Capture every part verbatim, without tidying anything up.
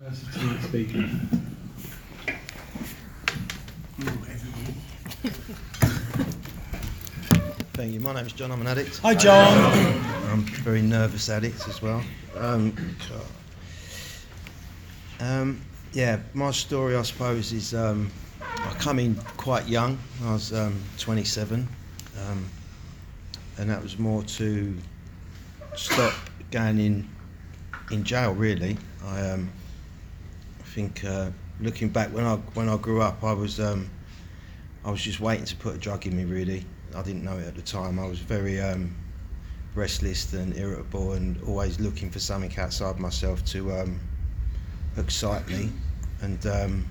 Versatile speaker. Thank you. My name's John. I'm an addict. Hi, John. I'm a very nervous addict as well. Um, um, yeah, my story, I suppose, is um, I come in quite young. I was um, twenty-seven, um, and that was more to stop going in in jail. Really, I, um, I think uh, looking back when I when I grew up, I was um, I was just waiting to put a drug in me. Really, I didn't know it at the time. I was very um, restless and irritable, and always looking for something outside myself to um, excite me. And um,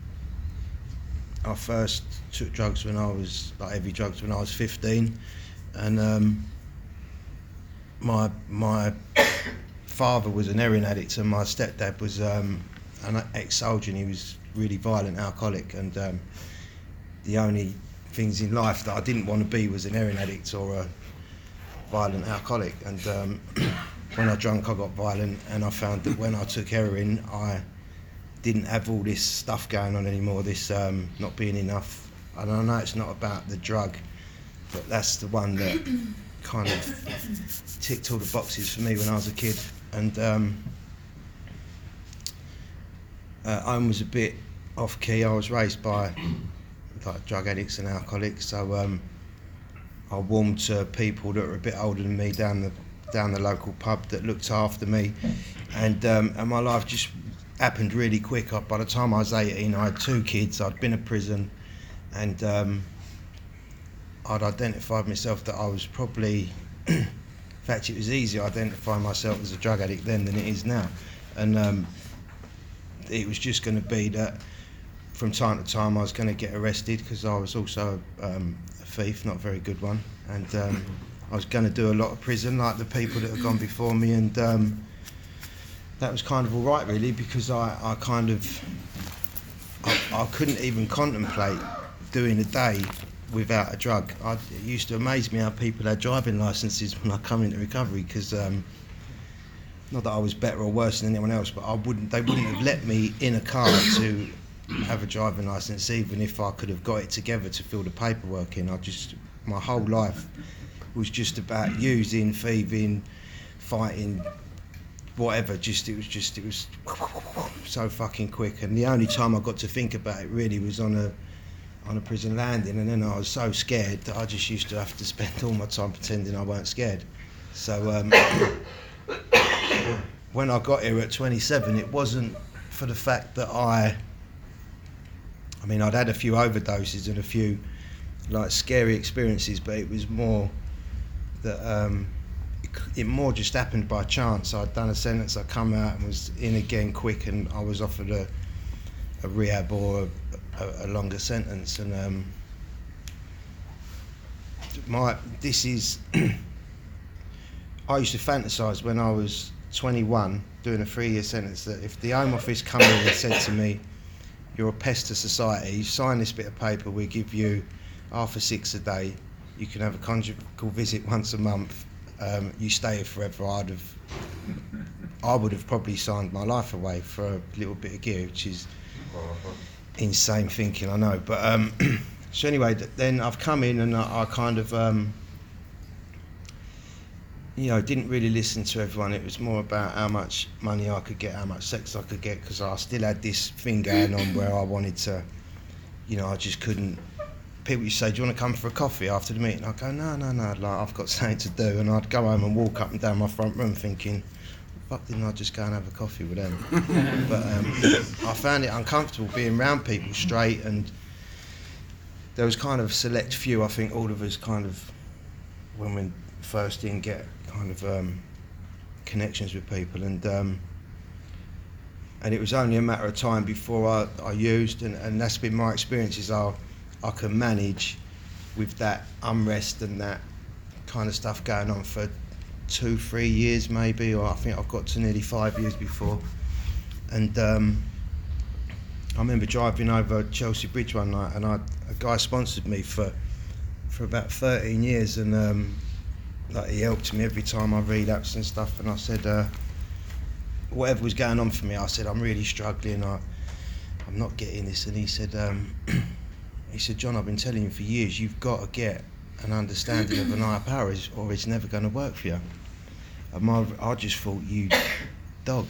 I first took drugs when I was like heavy drugs when I was fifteen, and um, my my father was an heroin addict, and my stepdad was um, an ex-soldier, and he was really violent alcoholic. And um, the only things in life that I didn't want to be was an heroin addict or a violent alcoholic. And um, when I drank, I got violent, and I found that when I took heroin, I didn't have all this stuff going on anymore, this um, not being enough. And I know it's not about the drug, but that's the one that kind of ticked all the boxes for me when I was a kid. And um, uh, I was a bit off key. I was raised by like drug addicts and alcoholics, so um, I warmed to people that were a bit older than me down the down the local pub that looked after me, and um, and my life just happened really quick. By the time I was eighteen, I had two kids. I'd been to prison, and um, I'd identified myself that I was probably, in fact, it was easier identifying myself as a drug addict then than it is now, and um, it was just going to be that from time to time I was going to get arrested, because I was also um, a thief, not a very good one, and um, I was going to do a lot of prison like the people that had gone before me, and um, that was kind of all right really, because I, I kind of I, I couldn't even contemplate doing a day without a drug. I, it used to amaze me how people had driving licences when I come into recovery, because um, not that I was better or worse than anyone else, but I wouldn't they wouldn't have let me in a car to have a driving licence, even if I could have got it together to fill the paperwork in. I just, my whole life was just about using, thieving, fighting, whatever. Just it was just it was so fucking quick. And the only time I got to think about it really was on a on a prison landing, and then I was so scared that I just used to have to spend all my time pretending I weren't scared. So um, when I got here at twenty-seven, it wasn't for the fact that I I mean, I'd had a few overdoses and a few like scary experiences, but it was more that um, it, it more just happened by chance. I'd done a sentence, I come out and was in again quick, and I was offered a, a rehab or a, a, a longer sentence. And um, my this is I used to fantasise when I was twenty-one doing a three-year sentence that if the Home Office come in and said to me, "You're a pest to society, you sign this bit of paper, we give you half a six a day, you can have a conjugal visit once a month, um, you stay here forever," I'd have, I would have probably signed my life away for a little bit of gear, which is insane thinking, I know. But um, so anyway, then I've come in and I, I kind of, um, you know, didn't really listen to everyone. It was more about how much money I could get, how much sex I could get, because I still had this thing going on where I wanted to, you know, I just couldn't. People used to say, "Do you want to come for a coffee after the meeting?" I'd go, no, no, no, like, I've got something to do. And I'd go home and walk up and down my front room thinking, fuck, didn't I just go and have a coffee with them? But um, I found it uncomfortable being around people straight, and there was kind of select few, I think all of us kind of, when we first didn't get kind of um, connections with people, and um, and it was only a matter of time before I, I used, and, and that's been my experience, is I, I can manage with that unrest and that kind of stuff going on for two, three years maybe, or I think I've got to nearly five years before. And um, I remember driving over Chelsea Bridge one night, and I, a guy sponsored me for for about thirteen years, and um, like he helped me every time I relapsed and stuff. And I said, uh, whatever was going on for me, I said, I'm really struggling, I, I'm not getting this. And he said, um, he said, John, I've been telling you for years, you've got to get an understanding of an higher power, or it's never going to work for you. And my, I just thought, you dog.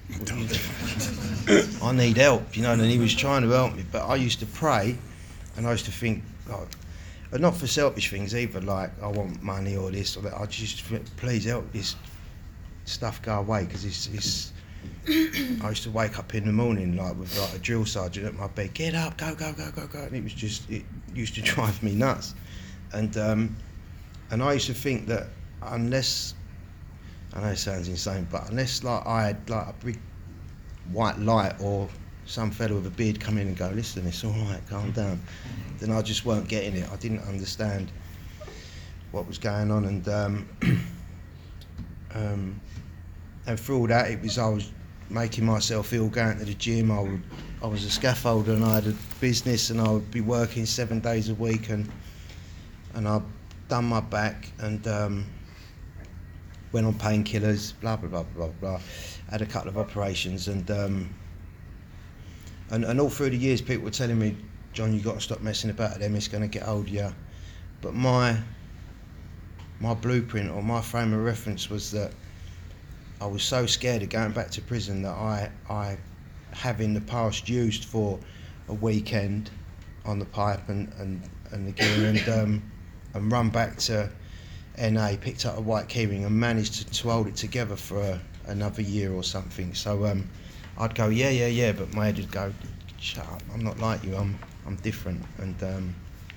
I need help, you know, and he was trying to help me, but I used to pray, and I used to think, like, but not for selfish things either, like I want money or this or that. I just, please help this stuff go away, because it's, it's. I used to wake up in the morning like with like a drill sergeant at my bed, get up, go, go, go, go, go, and it was just, it used to drive me nuts, and um, and I used to think that unless, I know it sounds insane, but unless like I had like a big white light or some fella with a beard come in and go, listen, it's all right, calm down, then I just weren't getting it. I didn't understand what was going on, and um, um, and through all that, it was I was making myself ill, going to the gym. I would, I was a scaffolder, and I had a business, and I would be working seven days a week, and and I'd done my back, and um, went on painkillers, blah blah blah blah blah. Had a couple of operations, and um, and and all through the years, people were telling me, John, you got to stop messing about with them. It's going to get old, yeah. But my my blueprint or my frame of reference was that I was so scared of going back to prison that I I have in the past used for a weekend on the pipe and and and again and um, and run back to N A, picked up a white keyring and managed to, to hold it together for a, another year or something. So um, I'd go, yeah, yeah, yeah, but my head would go, shut up, I'm not like you, I'm I'm different. And um,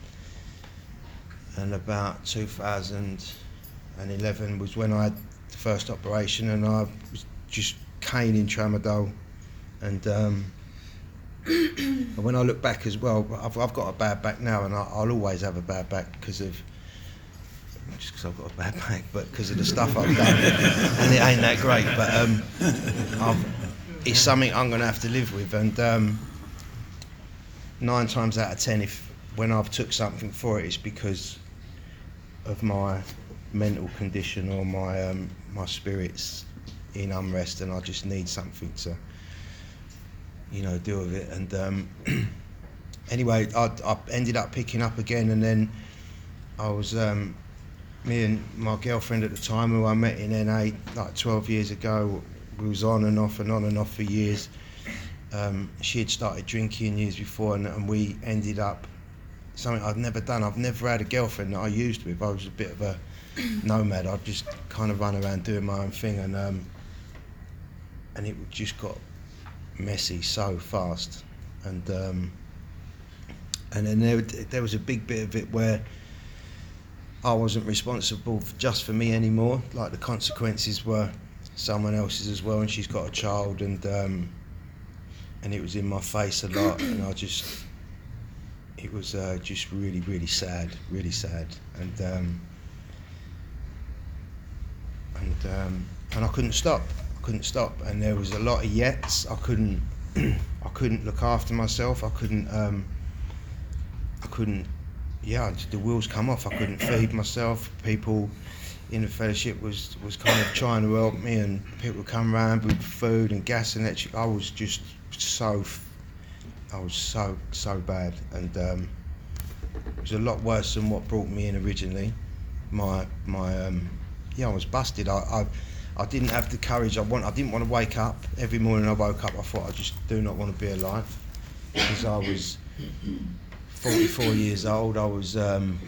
and about two thousand eleven was when I had the first operation, and I was just caning tramadol. And um, and when I look back as well, I've, I've got a bad back now, and I, I'll always have a bad back because of, just because I've got a bad back, but because of the stuff I've done, and it ain't that great, but um, I've, it's something I'm going to have to live with, and um, nine times out of ten, if when I've took something for it, it's because of my mental condition or my um, my spirits in unrest, and I just need something to, you know, deal with it. And um, anyway, I, I ended up picking up again, and then I was, um, me and my girlfriend at the time, who I met in N A like twelve years ago, we was on and off and on and off for years. Um, she had started drinking years before, and, and we ended up, something I'd never done. I've never had a girlfriend that I used with. I was a bit of a nomad. I'd just kind of run around doing my own thing, and um, and it just got messy so fast. And um, and then there, there was a big bit of it where I wasn't responsible for, just for me anymore. Like the consequences were someone else's as well, and she's got a child, and um, and it was in my face a lot, and I just, it was uh, just really, really sad, really sad, and um, and um, and I couldn't stop, I couldn't stop, and there was a lot of yets. I couldn't, I couldn't look after myself. I couldn't, um, I couldn't, yeah, the wheels come off. I couldn't feed myself. People in the fellowship was was kind of trying to help me, and people would come around with food and gas and electric. I was just so, I was so so bad, and um, it was a lot worse than what brought me in originally. My my um, yeah, I was busted. I, I I didn't have the courage. I want. I didn't want to wake up every morning. I woke up. I thought, I just do not want to be alive, because I was forty-four years old. I was. Um,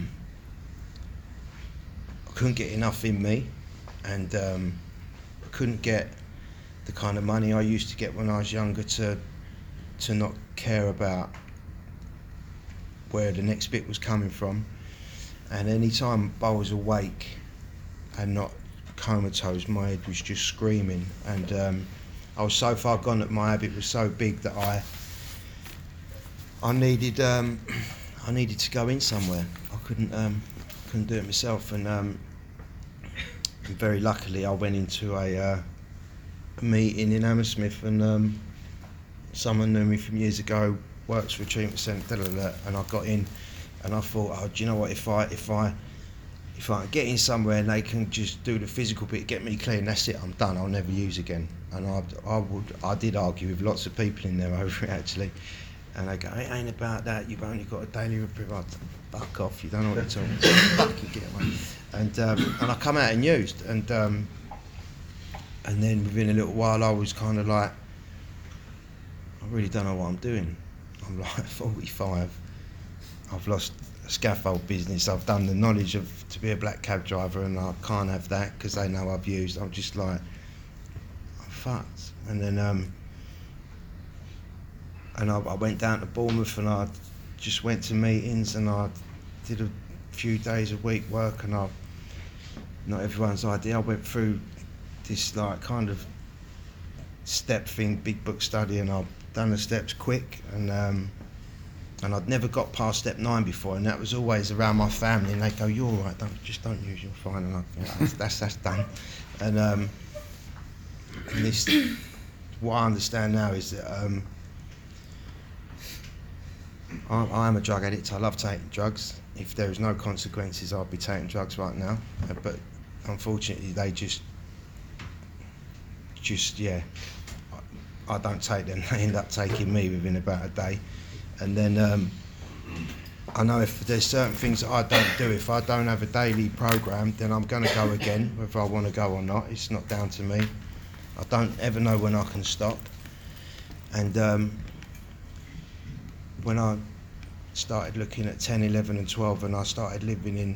I couldn't get enough in me, and um, I couldn't get the kind of money I used to get when I was younger to to not care about where the next bit was coming from. And any time I was awake and not comatose, my head was just screaming, and um, I was so far gone that my habit was so big that I I needed um, I needed to go in somewhere. I couldn't um, couldn't do it myself, and um, very luckily I went into a, uh, a meeting in Hammersmith, and um, someone knew me from years ago, works for a treatment centre, and I got in, and I thought, oh, do you know what? If I if I if I get in somewhere and they can just do the physical bit, get me clean, that's it, I'm done, I'll never use again. And I, I would, I did argue with lots of people in there over it actually, and they go, it ain't about that, you've only got a daily reprieve. I'd fuck off, you don't know what you're talking about. Fuck you, get away. And um, and I come out and used, and um, and then within a little while I was kind of like, I really don't know what I'm doing. I'm like forty-five, I've lost a scaffold business, I've done the knowledge of to be a black cab driver, and I can't have that because they know I've used. I'm just like, I'm fucked. And then um, and I, I went down to Bournemouth and I just went to meetings and I did a few days a week work, and I, not everyone's idea, I went through this like kind of step thing, big book study, and I've done the steps quick, and um, and I'd never got past step nine before, and that was always around my family, and they go, you're all right, don't, just don't use, you're fine, and I, yeah, that's, that's, that's done. And, um, and this, what I understand now is that um, I, I am a drug addict, I love taking drugs. If there was no consequences, I'd be taking drugs right now, uh, but unfortunately they just, just yeah, I, I don't take them, they end up taking me within about a day. And then um, I know if there's certain things that I don't do, if I don't have a daily programme, then I'm going to go again, whether I want to go or not. It's not down to me. I don't ever know when I can stop. And um, when I started looking at ten, eleven and twelve, and I started living in,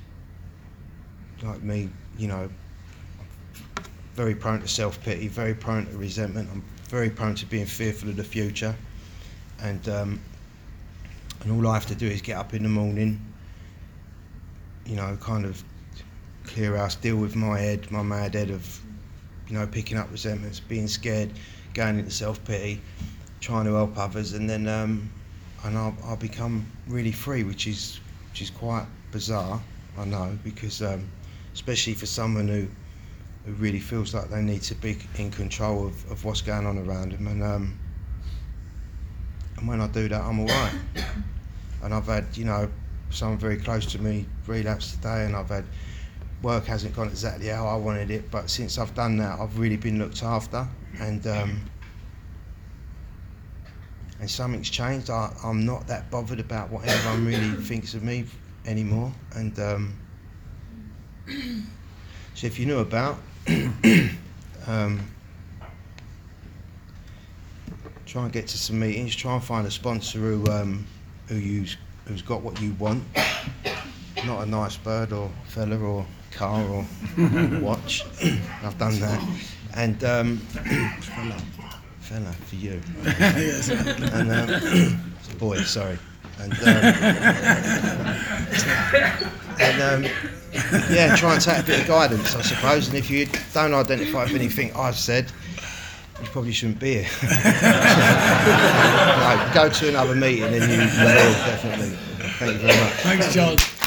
like me, you know, very prone to self-pity, very prone to resentment, I'm very prone to being fearful of the future. And um, and all I have to do is get up in the morning, you know, kind of clear house, deal with my head, my mad head of, you know, picking up resentments, being scared, going into self-pity, trying to help others, and then um, and I'll, I'll become really free, which is which is quite bizarre, I know, because um, especially for someone who who really feels like they need to be in control of, of what's going on around them, and. Um, And when I do that, I'm all right. And I've had, you know, someone very close to me relapse today, and I've had, work hasn't gone exactly how I wanted it, but since I've done that, I've really been looked after, and um, and something's changed. I, I'm not that bothered about what anyone really thinks of me anymore. And um, so if you knew about, um, try and get to some meetings, try and find a sponsor who um, who use, who's got what you want, not a nice bird or fella or car or watch. I've done that. And um, fella, fella for you. And um, it's a boy, sorry. And, um, and um, yeah, try and take a bit of guidance, I suppose. And if you don't identify with anything I've said, you probably shouldn't be here. No, go to another meeting and you, you will, definitely. Thank you very much. Thanks, John.